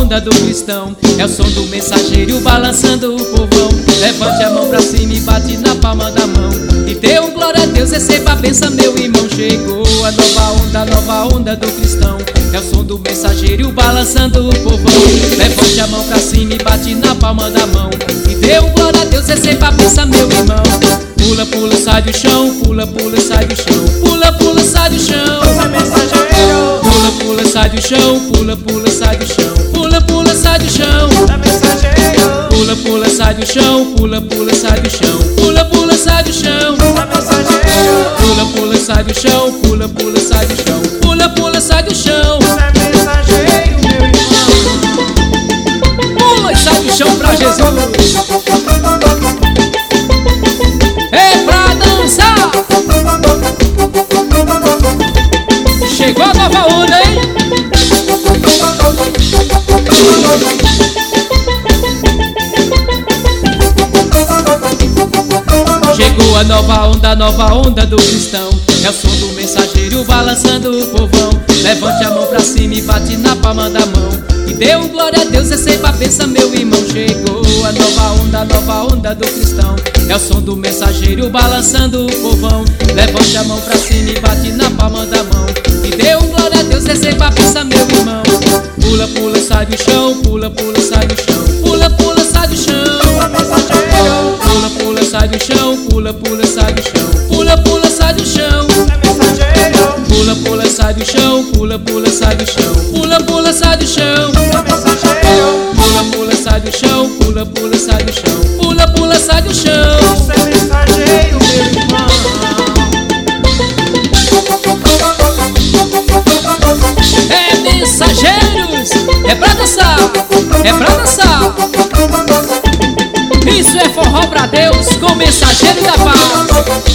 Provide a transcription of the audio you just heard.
onda do cristão. É o som do mensageiro balançando o povão. Levante a mão pra cima e bate na palma da mão e dê um glória a Deus, receba a benção, meu irmão. Chegou a nova onda do cristão. É o som do mensageiro balançando o povão. Levante a mão pra cima e bate na palma da mão e dê um glória a Deus, receba a benção, meu irmão. Pula, pula, sai do chão, pula, pula, sai do chão, pula, pula, sai do chão. Pula, pula, sai do chão, pula, pula, sai do chão, pula, pula, sai do chão. Pula, pula, sai do chão, pula, pula, sai do chão, pula, pula, sai do chão. Pula, pula, sai do chão, pula, pula, sai do chão, pula, pula, sai do chão. Pula e sai do chão pra Jesus. É pra dançar. Chegou a nova onda, hein? Chegou a nova onda do cristão. É o som do mensageiro balançando o povão. Levante a mão pra cima e bate na palma da mão e dê um glória a Deus, receba a benção, meu irmão. Chegou a nova onda do cristão. É o som do mensageiro balançando o povão. Levante a mão pra cima e bate na palma da mão e dê um glória a Deus, receba a benção, meu irmão. Pula, pula, sai do chão, pula, pula, sai do chão, pula, pula, sai do chão. Pula, pula, sai do chão, pula, pula, sai do chão, pula, pula, sai do chão. Pula, pula, sai do chão, pula, pula, sai do chão, pula, pula, sai do chão. Pula, pula, sai do chão, pula, pula, sai do chão, pula, pula, sai do chão. Isso é mensageiro, meu irmão. É mensageiros, é pra dançar, é pra dançar. Isso é forró pra Deus com mensageiro da paz.